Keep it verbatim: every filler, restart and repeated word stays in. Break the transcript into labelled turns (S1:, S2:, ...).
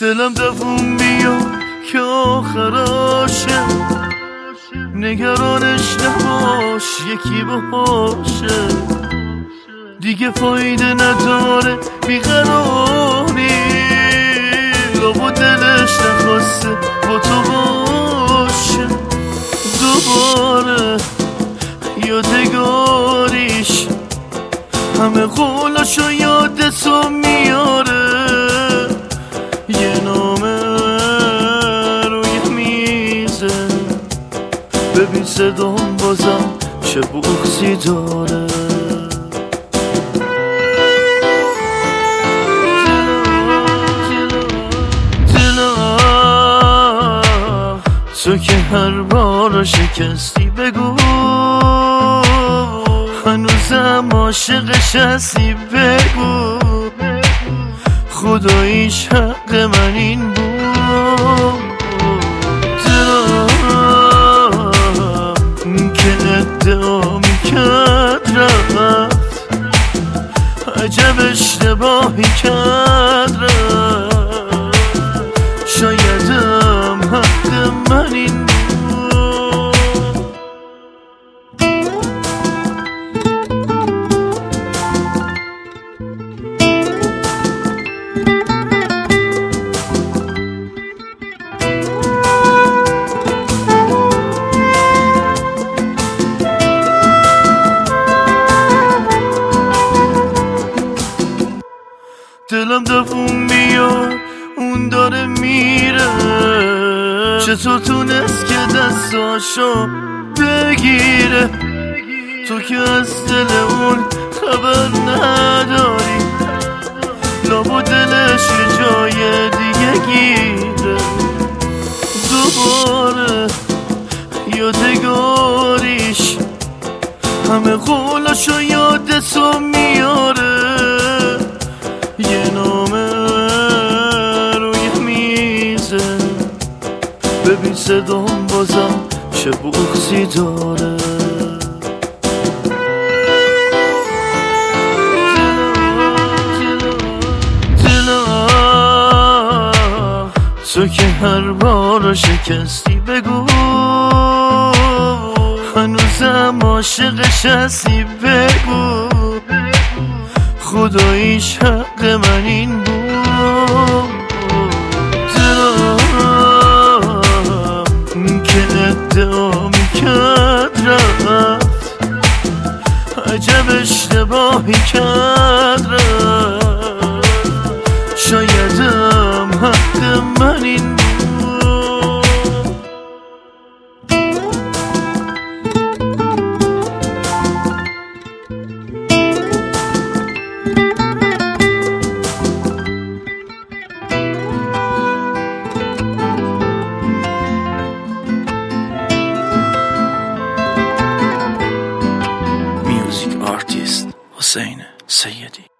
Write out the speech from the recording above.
S1: دلم دووم بیاد که آخراشه، نگرانش نباش یکی باشه، دیگه فایده نداره بیقراری، لابا دلش نخواسته با تو باشه دوباره یادگاریش، همه قولاشو یاد تو میاره، یه نامه روی میزه، ببین صدام بازم چه بغضی داره. تو که هر بار شکستی بگو، هنوزم عاشقش هستی بگو، خداییش حق من این بود، دلم که ادعا میکرد رفت، عجب اشتباهی کرد رفت، شایدم حق من این بود. دلم دووم میاد اون داره میره، چطور تونست که دستاشو بگیره، تو که از دل اون خبر نداری، لابا دلش یه جای دیگه گیره، دوباره یادگاریش، همه قولاشو یاد تو میاره، یه نامه روی میزه، ببین صدام بازم چه بغضی داره. دلم تو که هر بار شکستی بگو، هنوزم عاشقش هستی بگو، خداییش حق من این بود، دلم که ادعا میکرد رفت، عجب اشتباهی کرد رفت،